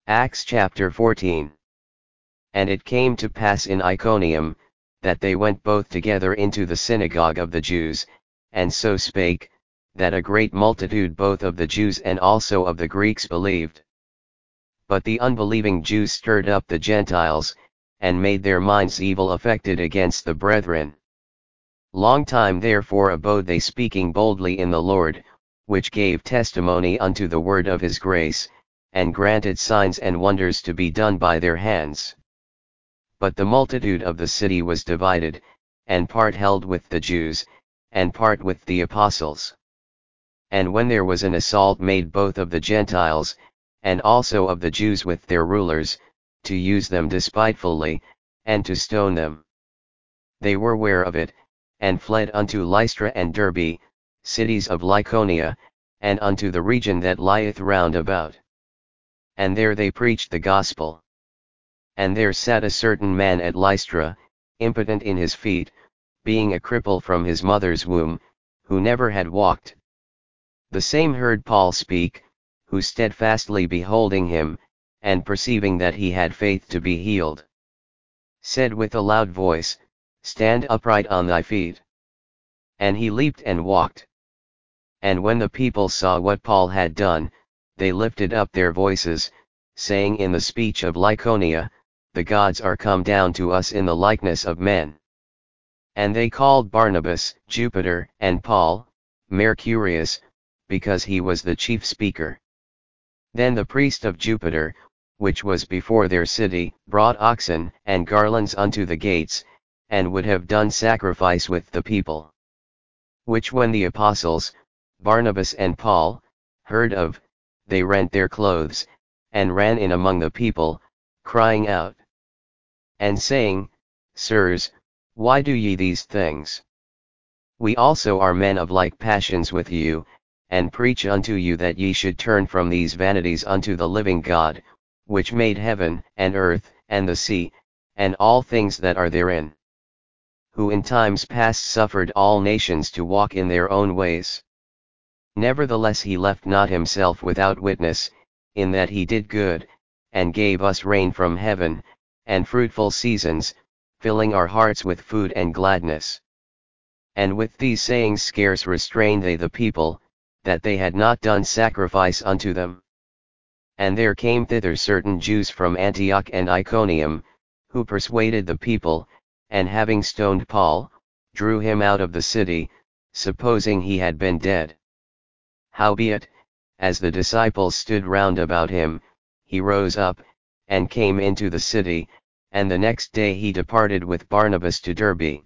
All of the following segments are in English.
Acts chapter 14. And it came to pass in Iconium, that they went both together into the synagogue of the Jews, and so spake, that a great multitude both of the Jews and also of the Greeks believed. But the unbelieving Jews stirred up the Gentiles, and made their minds evil affected against the brethren. Long time therefore abode they speaking boldly in the Lord, which gave testimony unto the word of his grace, and granted signs and wonders to be done by their hands. But the multitude of the city was divided, and part held with the Jews, and part with the apostles. And when there was an assault made both of the Gentiles, and also of the Jews with their rulers, to use them despitefully, and to stone them, they were ware of it, and fled unto Lystra and Derbe, cities of Lycaonia, and unto the region that lieth round about. And there they preached the gospel. And there sat a certain man at Lystra, impotent in his feet, being a cripple from his mother's womb, who never had walked. The same heard Paul speak, who steadfastly beholding him, and perceiving that he had faith to be healed, said with a loud voice, Stand upright on thy feet. And he leaped and walked. And when the people saw what Paul had done, they lifted up their voices, saying in the speech of Lycaonia, The gods are come down to us in the likeness of men. And they called Barnabas, Jupiter, and Paul, Mercurius, because he was the chief speaker. Then the priest of Jupiter, which was before their city, brought oxen and garlands unto the gates, and would have done sacrifice with the people. Which when the apostles, Barnabas and Paul, heard of, they rent their clothes, and ran in among the people, crying out, and saying, Sirs, why do ye these things? We also are men of like passions with you, and preach unto you that ye should turn from these vanities unto the living God, which made heaven, and earth, and the sea, and all things that are therein. Who in times past suffered all nations to walk in their own ways. Nevertheless he left not himself without witness, in that he did good, and gave us rain from heaven, and fruitful seasons, filling our hearts with food and gladness. And with these sayings scarce restrained they the people, that they had not done sacrifice unto them. And there came thither certain Jews from Antioch and Iconium, who persuaded the people, and having stoned Paul, drew him out of the city, supposing he had been dead. Howbeit, as the disciples stood round about him, he rose up, and came into the city, and the next day he departed with Barnabas to Derbe.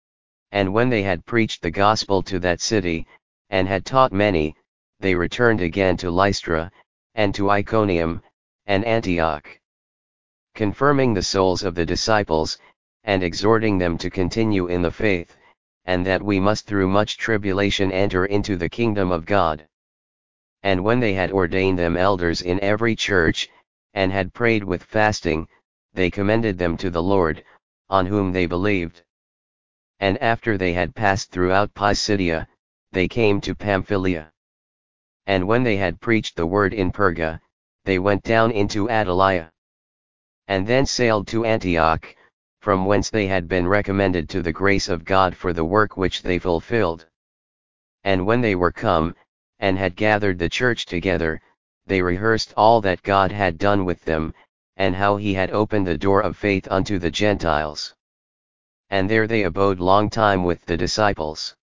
And when they had preached the gospel to that city, and had taught many, they returned again to Lystra, and to Iconium, and Antioch, confirming the souls of the disciples, and exhorting them to continue in the faith, and that we must through much tribulation enter into the kingdom of God. And when they had ordained them elders in every church, and had prayed with fasting, they commended them to the Lord, on whom they believed. And after they had passed throughout Pisidia, they came to Pamphylia. And when they had preached the word in Perga, they went down into Attalia. And then sailed to Antioch, from whence they had been recommended to the grace of God for the work which they fulfilled. And when they were come, and had gathered the church together, they rehearsed all that God had done with them, and how he had opened the door of faith unto the Gentiles. And there they abode long time with the disciples.